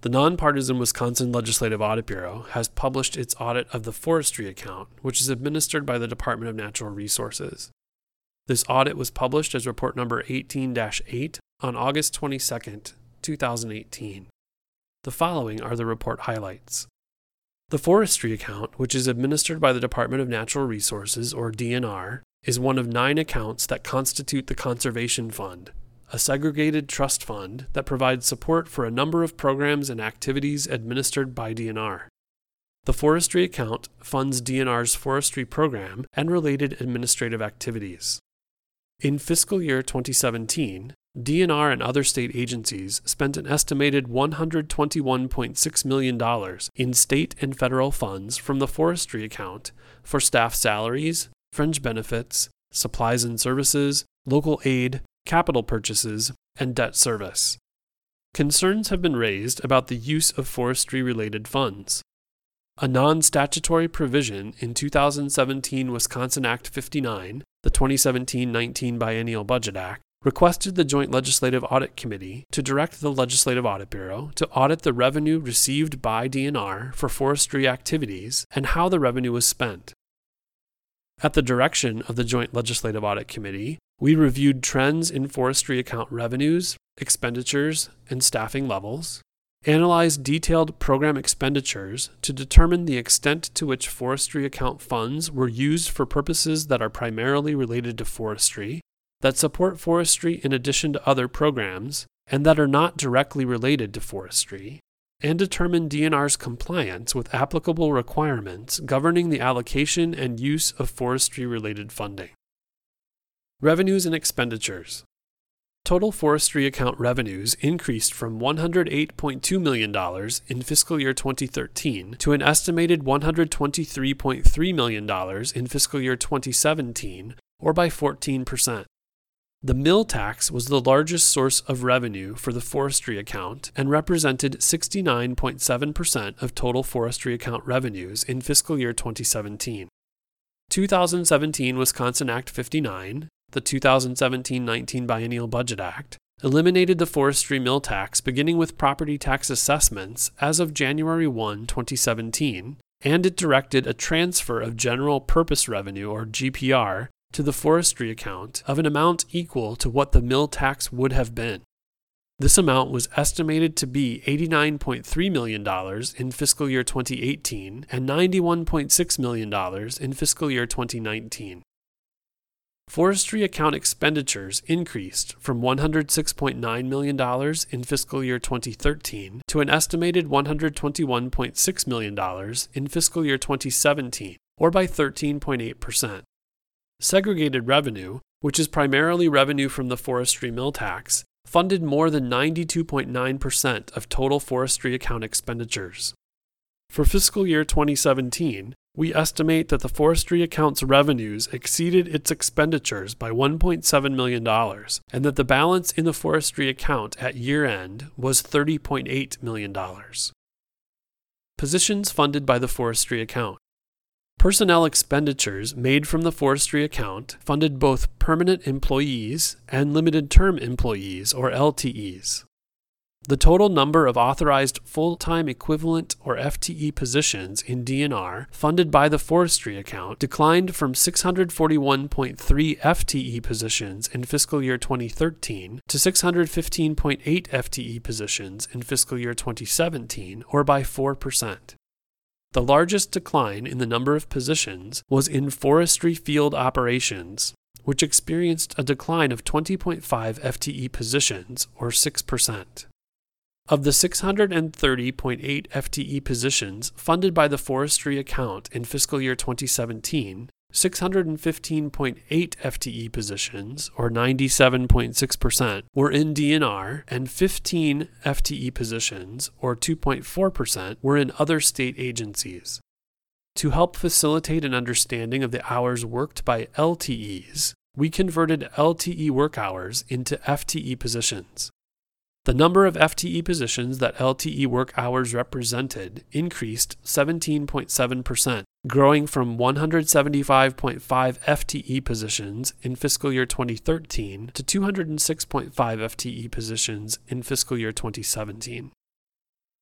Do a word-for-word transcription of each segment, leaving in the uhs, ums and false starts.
The nonpartisan Wisconsin Legislative Audit Bureau has published its audit of the forestry account, which is administered by the Department of Natural Resources. This audit was published as report number eighteen dash eight on August twenty-second, two thousand eighteen. The following are the report highlights. The forestry account, which is administered by the Department of Natural Resources, or D N R, is one of nine accounts that constitute the Conservation Fund, a segregated trust fund that provides support for a number of programs and activities administered by D N R. The forestry account funds D N R's forestry program and related administrative activities. In fiscal year twenty seventeen, D N R and other state agencies spent an estimated one hundred twenty-one point six million dollars in state and federal funds from the forestry account for staff salaries, fringe benefits, supplies and services, local aid, capital purchases, and debt service. Concerns have been raised about the use of forestry-related funds. A non-statutory provision in two thousand seventeen Wisconsin Act fifty-nine, the twenty seventeen nineteen Biennial Budget Act, requested the Joint Legislative Audit Committee to direct the Legislative Audit Bureau to audit the revenue received by D N R for forestry activities and how the revenue was spent. At the direction of the Joint Legislative Audit Committee, we reviewed trends in forestry account revenues, expenditures, and staffing levels, analyzed detailed program expenditures to determine the extent to which forestry account funds were used for purposes that are primarily related to forestry, that support forestry in addition to other programs, and that are not directly related to forestry, and determine D N R's compliance with applicable requirements governing the allocation and use of forestry-related funding. Revenues and expenditures. Total forestry account revenues increased from one hundred eight point two million dollars in fiscal year twenty thirteen to an estimated one hundred twenty-three point three million dollars in fiscal year twenty seventeen, or by fourteen percent. The mill tax was the largest source of revenue for the forestry account and represented sixty-nine point seven percent of total forestry account revenues in fiscal year twenty seventeen. two thousand seventeen Wisconsin Act fifty-nine, the two thousand seventeen nineteen Biennial Budget Act, eliminated the forestry mill tax beginning with property tax assessments as of January first, twenty seventeen, and it directed a transfer of general purpose revenue, or G P R, to the forestry account of an amount equal to what the mill tax would have been. This amount was estimated to be eighty-nine point three million dollars in fiscal year twenty eighteen and ninety-one point six million dollars in fiscal year twenty nineteen. Forestry account expenditures increased from one hundred six point nine million dollars in fiscal year twenty thirteen to an estimated one hundred twenty-one point six million dollars in fiscal year twenty seventeen, or by thirteen point eight percent. Segregated revenue, which is primarily revenue from the forestry mill tax, funded more than ninety-two point nine percent of total forestry account expenditures. For fiscal year twenty seventeen, we estimate that the forestry account's revenues exceeded its expenditures by one point seven million dollars, and that the balance in the forestry account at year-end was thirty point eight million dollars. Positions funded by the forestry account. Personnel expenditures made from the forestry account funded both permanent employees and limited-term employees, or L T Es. The total number of authorized full-time equivalent, or F T E, positions in D N R funded by the forestry account declined from six hundred forty-one point three F T E positions in fiscal year twenty thirteen to six hundred fifteen point eight F T E positions in fiscal year twenty seventeen, or by four percent. The largest decline in the number of positions was in forestry field operations, which experienced a decline of twenty point five F T E positions, or six percent. Of the six hundred thirty point eight F T E positions funded by the forestry account in fiscal year twenty seventeen, six hundred fifteen point eight F T E positions, or ninety-seven point six percent, were in D N R, and fifteen F T E positions, or two point four percent, were in other state agencies. To help facilitate an understanding of the hours worked by L T Es, we converted L T E work hours into F T E positions. The number of F T E positions that L T E work hours represented increased seventeen point seven percent, growing from one hundred seventy-five point five F T E positions in fiscal year twenty thirteen to two hundred six point five F T E positions in fiscal year twenty seventeen.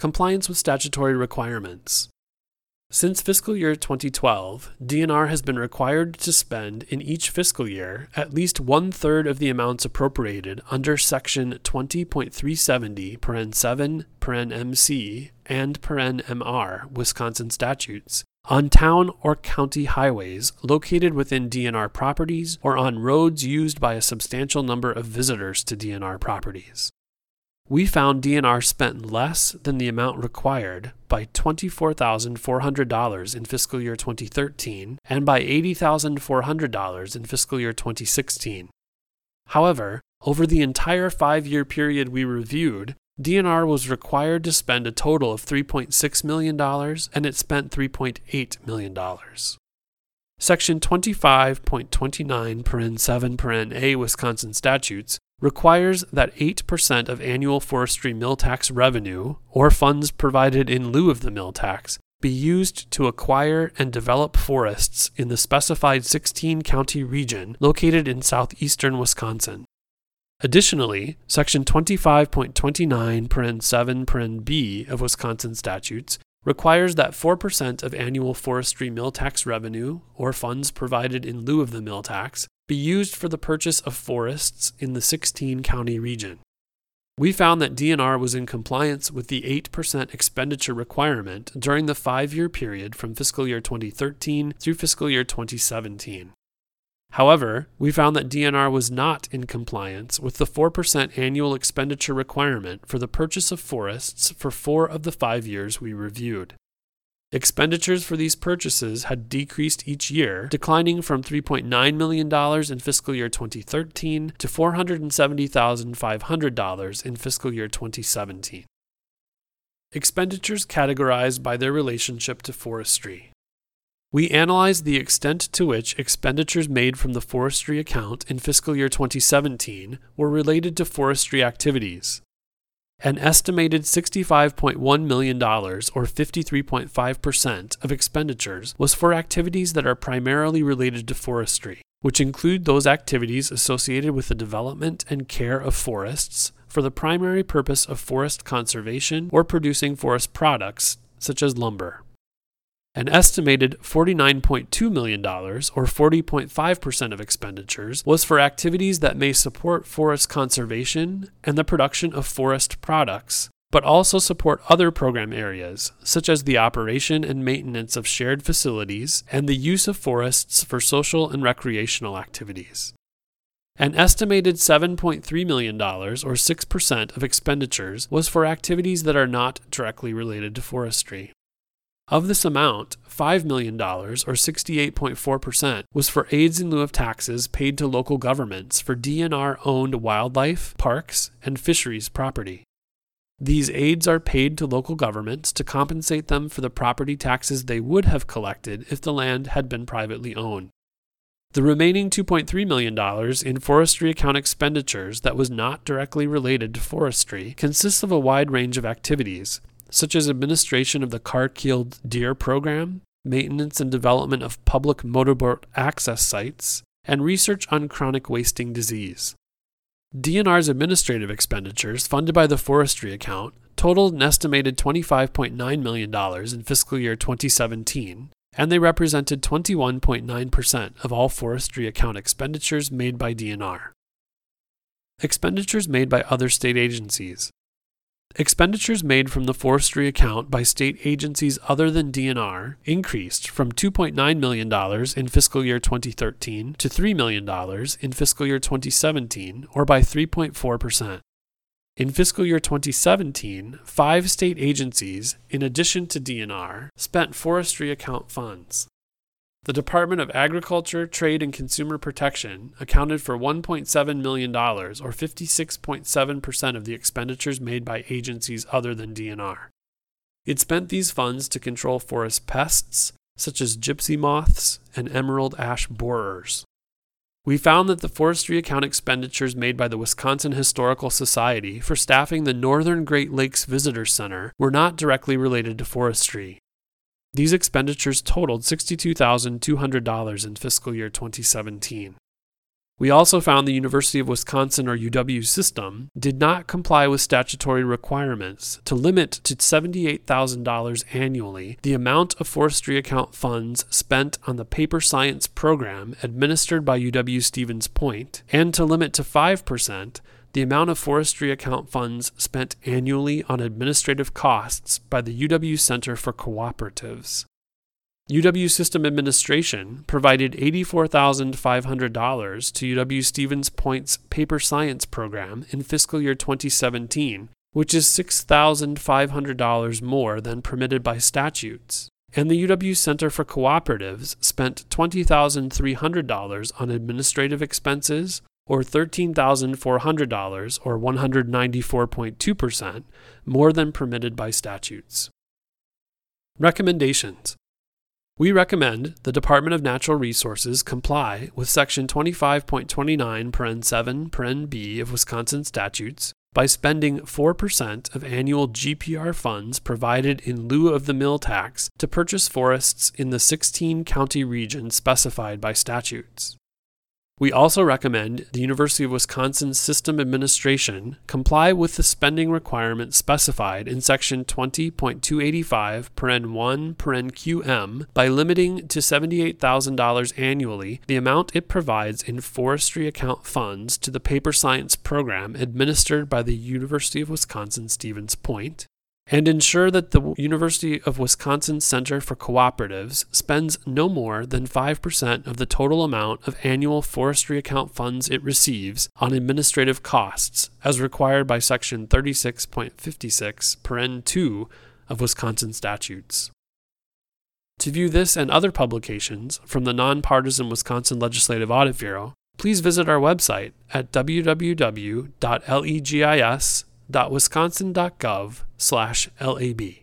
Compliance with statutory requirements. Since fiscal year twenty twelve, D N R has been required to spend in each fiscal year at least one-third of the amounts appropriated under Section twenty point three seventy, paren seven, paren M C, and paren M R Wisconsin statutes on town or county highways located within D N R properties or on roads used by a substantial number of visitors to D N R properties. We found D N R spent less than the amount required by twenty-four thousand four hundred dollars in fiscal year twenty thirteen and by eighty thousand four hundred dollars in fiscal year twenty sixteen. However, over the entire five-year period we reviewed, D N R was required to spend a total of three point six million dollars, and it spent three point eight million dollars. Section twenty-five point two nine, paren seven, paren A Wisconsin statutes requires that eight percent of annual forestry mill tax revenue, or funds provided in lieu of the mill tax, be used to acquire and develop forests in the specified sixteen-county region located in southeastern Wisconsin. Additionally, Section twenty-five point two nine, paren seven, paren B of Wisconsin statutes requires that four percent of annual forestry mill tax revenue, or funds provided in lieu of the mill tax, be used for the purchase of forests in the sixteen-county region. We found that D N R was in compliance with the eight percent expenditure requirement during the five-year period from fiscal year twenty thirteen through fiscal year twenty seventeen. However, we found that D N R was not in compliance with the four percent annual expenditure requirement for the purchase of forests for four of the five years we reviewed. Expenditures for these purchases had decreased each year, declining from three point nine million dollars in fiscal year twenty thirteen to four hundred seventy thousand five hundred dollars in fiscal year twenty seventeen. Expenditures categorized by their relationship to forestry. We analyzed the extent to which expenditures made from the forestry account in fiscal year twenty seventeen were related to forestry activities. An estimated sixty-five point one million dollars, or fifty-three point five percent, of expenditures was for activities that are primarily related to forestry, which include those activities associated with the development and care of forests for the primary purpose of forest conservation or producing forest products, such as lumber. An estimated forty-nine point two million dollars, or forty point five percent of expenditures, was for activities that may support forest conservation and the production of forest products, but also support other program areas, such as the operation and maintenance of shared facilities and the use of forests for social and recreational activities. An estimated seven point three million dollars, or six percent of expenditures, was for activities that are not directly related to forestry. Of this amount, five million dollars, or sixty-eight point four percent, was for aids in lieu of taxes paid to local governments for D N R-owned wildlife, parks, and fisheries property. These aids are paid to local governments to compensate them for the property taxes they would have collected if the land had been privately owned. The remaining two point three million dollars in forestry account expenditures that was not directly related to forestry consists of a wide range of activities, such as administration of the Carr-Keeled Deer Program, maintenance and development of public motorboat access sites, and research on chronic wasting disease. D N R's administrative expenditures funded by the forestry account totaled an estimated twenty-five point nine million dollars in fiscal year twenty seventeen, and they represented twenty-one point nine percent of all forestry account expenditures made by D N R. Expenditures made by other state agencies. Expenditures made from the forestry account by state agencies other than D N R increased from two point nine million dollars in fiscal year twenty thirteen to three million dollars in fiscal year twenty seventeen, or by three point four percent. In fiscal year twenty seventeen, five state agencies, in addition to D N R, spent forestry account funds. The Department of Agriculture, Trade, and Consumer Protection accounted for one point seven million dollars, or fifty-six point seven percent of the expenditures made by agencies other than D N R. It spent these funds to control forest pests, such as gypsy moths and emerald ash borers. We found that the forestry account expenditures made by the Wisconsin Historical Society for staffing the Northern Great Lakes Visitor Center were not directly related to forestry. These expenditures totaled sixty-two thousand two hundred dollars in fiscal year twenty seventeen. We also found the University of Wisconsin, or U W system, did not comply with statutory requirements to limit to seventy-eight thousand dollars annually the amount of forestry account funds spent on the paper science program administered by U W-Stevens Point, and to limit to five percent the amount of forestry account funds spent annually on administrative costs by the U W Center for Cooperatives. U W System Administration provided eighty-four thousand five hundred dollars to U W-Stevens Point's paper science program in fiscal year twenty seventeen, which is six thousand five hundred dollars more than permitted by statutes. And the U W Center for Cooperatives spent twenty thousand three hundred dollars on administrative expenses, or thirteen thousand four hundred dollars, or one hundred ninety-four point two percent, more than permitted by statutes. Recommendations. We recommend the Department of Natural Resources comply with Section twenty-five point twenty-nine, paren seven, paren B of Wisconsin statutes by spending four percent of annual G P R funds provided in lieu of the mill tax to purchase forests in the sixteen county region specified by statutes. We also recommend the University of Wisconsin System Administration comply with the spending requirements specified in Section twenty point two eighty-five, paren one, paren Q M by limiting to seventy-eight thousand dollars annually the amount it provides in forestry account funds to the paper science program administered by the University of Wisconsin-Stevens Point, and ensure that the University of Wisconsin Center for Cooperatives spends no more than five percent of the total amount of annual forestry account funds it receives on administrative costs, as required by Section thirty-six point fifty-six, paren two of Wisconsin statutes. To view this and other publications from the Nonpartisan Wisconsin Legislative Audit Bureau, please visit our website at w w w dot legis dot wisconsin dot gov slash lab.